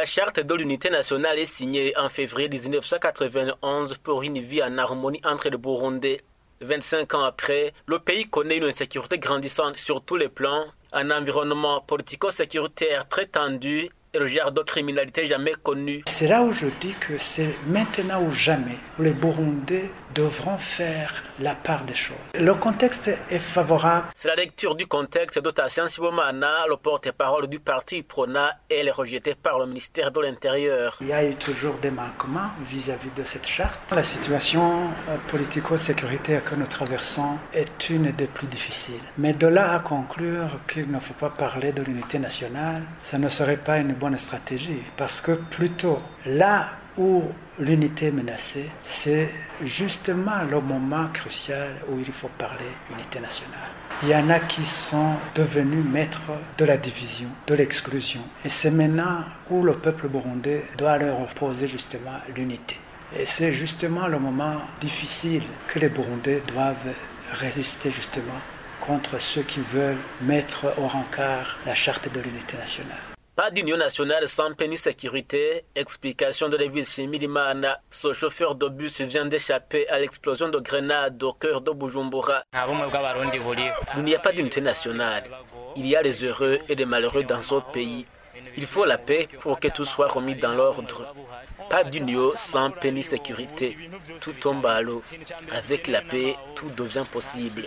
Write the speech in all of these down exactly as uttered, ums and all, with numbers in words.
La charte de l'unité nationale est signée en février dix-neuf cent quatre-vingt-onze pour une vie en harmonie entre les Burundais. vingt-cinq ans après, le pays connaît une insécurité grandissante sur tous les plans, un environnement politico-sécuritaire très tendu et le genre de criminalité jamais connu. C'est là où je dis que c'est maintenant ou jamais où les Burundais devront faire la part des choses. Le contexte est favorable. C'est la lecture du contexte de Tassian Sibomana, le porte-parole du parti Prona, et elle est rejetée par le ministère de l'Intérieur. Il y a eu toujours des manquements vis-à-vis de cette charte. La situation politico-sécuritaire que nous traversons est une des plus difficiles. Mais de là à conclure qu'il ne faut pas parler de l'unité nationale, ça ne serait pas une bonne stratégie. Parce que plutôt là où l'unité est menacée, c'est justement le moment crucial où il faut parler unité nationale. Il y en a qui sont devenus maîtres de la division, de l'exclusion. Et c'est maintenant où le peuple burundais doit leur opposer justement l'unité. Et c'est justement le moment difficile que les Burundais doivent résister justement contre ceux qui veulent mettre au rencard la charte de l'unité nationale. Pas d'union nationale sans paix ni sécurité. Explication de Lévis Shimirimana. Ce chauffeur de bus vient d'échapper à l'explosion de grenades au cœur de Bujumbura. Il n'y a pas d'unité nationale. Il y a les heureux et les malheureux dans ce pays. Il faut la paix pour que tout soit remis dans l'ordre. Pas d'union sans paix ni sécurité. Tout tombe à l'eau. Avec la paix, tout devient possible.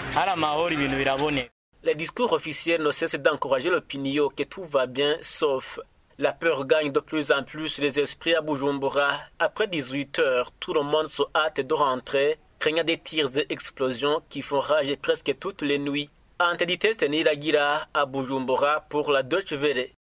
Les discours officiels ne cessent d'encourager l'opinion que tout va bien, sauf la peur gagne de plus en plus les esprits à Bujumbura. Après dix-huit heures, tout le monde se hâte de rentrer, craignant des tirs et explosions qui font rage presque toutes les nuits. Antedite Steniragira à Bujumbura pour la Deutsche Welle.